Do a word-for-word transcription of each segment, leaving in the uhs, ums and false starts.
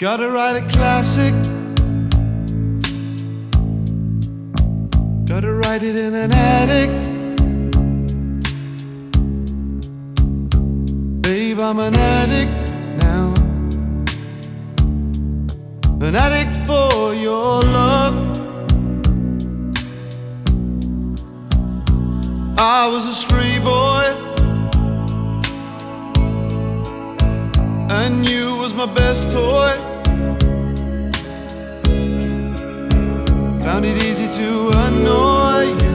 Gotta write a classic. Gotta write it in an attic. Babe, I'm an addict now. An addict for your love. I was a stray boy, and you was my best toy. Found it easy to annoy you,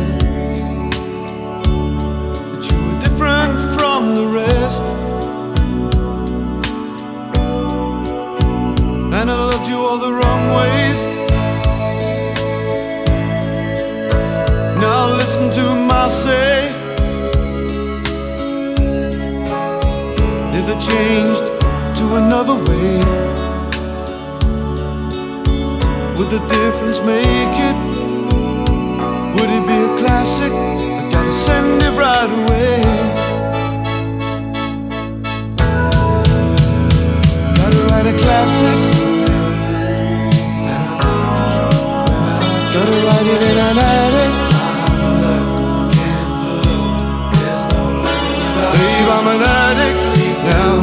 but you were different from the rest. And I loved you all the wrong ways. Now listen to my say. If it changed to another way, would the difference make it? Would it be a classic? I gotta send it right away. Gotta write a classic. Gotta write it in an attic. Babe, I'm an addict now.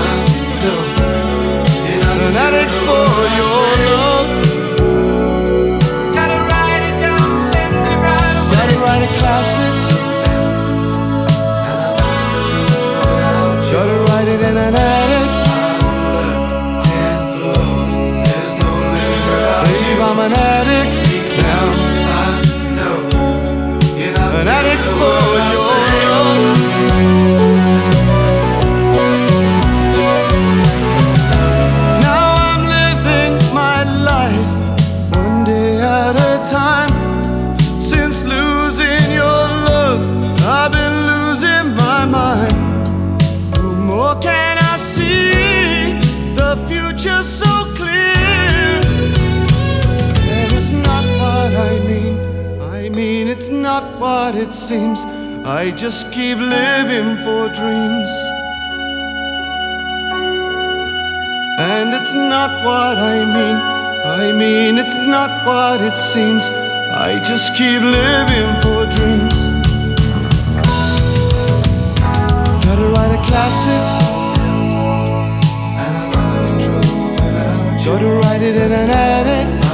An addict for your love. Gotta write it down and send it right away. Gotta write a classic. Gotta write it in an attic. Babe, I'm an addict now. An addict for your love. Time since losing your love, I've been losing my mind. No more can I see the future so clear. And it's not what I mean, I mean it's not what it seems. I just keep living for dreams. And it's not what I mean, I mean, it's not what it seems. I just keep living for dreams. Gotta write a classic. Gotta write it in an attic.